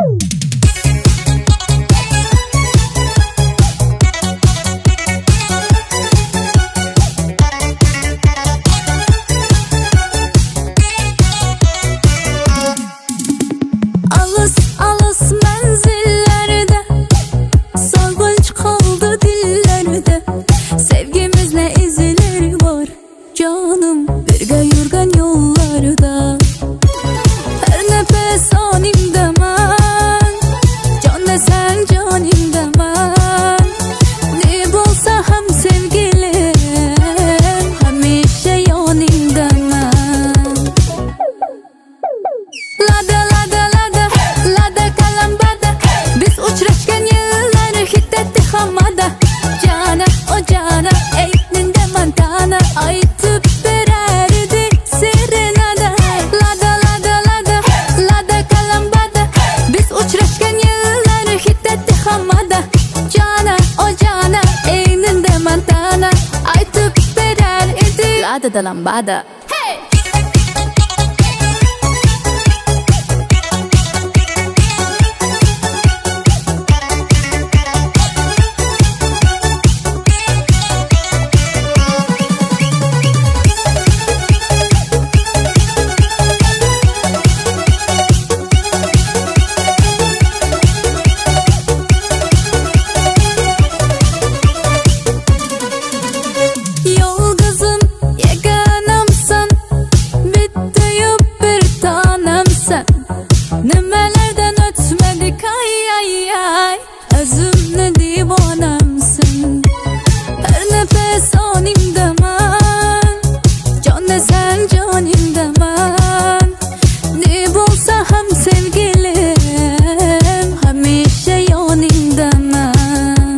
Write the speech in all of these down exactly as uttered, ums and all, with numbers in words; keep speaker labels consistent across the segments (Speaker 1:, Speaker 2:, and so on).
Speaker 1: Alыс alыс menzillerde sargınç kaldı dillerde. Sevgimizle izleri var canım birge yürgen yollarda. Her nefes animde ben, can desen canimde ben. Ne bulsa hem sevgilim, hemişe yanimde ben. Lada lada lada, lada kalambada. Biz uçraşken yıllar hiddetti hamada. Cana o cana, eğitinde mantana. Aytıp vererdi serenada. Lada lada lada, lada kalambada. Biz uçraşken yıllar hiddetti hamada. Cana o cana, eğitinde mantana. Aytıp vererdi lada da lambada. Nemelerden ötmedik ay ay ay. Özümle divanemsin. Her nefes animde ben, can desen canimde ben. Ne bulsa hem sevgilim, hemişe yanimde ben.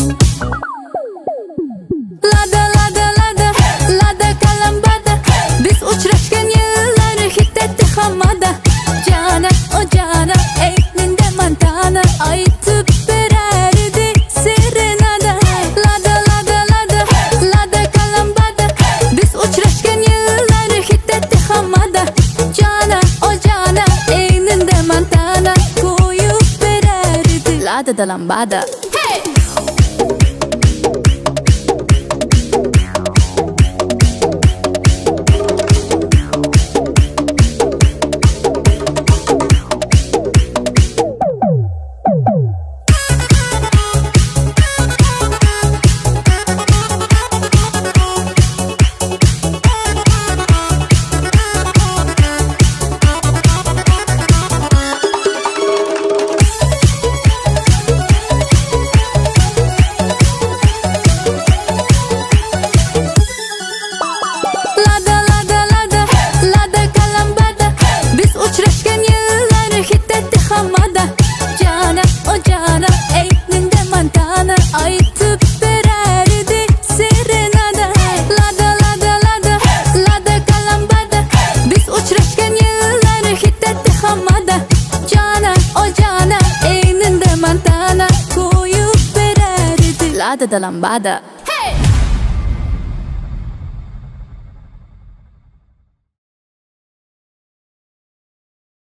Speaker 1: Lada lada lada, lada kalambada. Biz uçraşken yıllar hiddetti hamada. Cana o cana, eğitinde mantana. Aytıp vererdi serenada. Lada lada lada, lada kalambada. Biz uçraşken yıllar hiddetti hamada. Cana o cana, eğitinde mantana. Koyup vererdi lada da lambada. Hey! Uçraşken yıllar hiddetti hamada. Cana o cana, eğitinde mantana. Aytıp vererdi serenada. Lada lada lada, lada kalambada. Biz uçraşken yıllar hiddetti hamada. Cana o cana, eğitinde mantana. Koyup vererdi lada da lambada.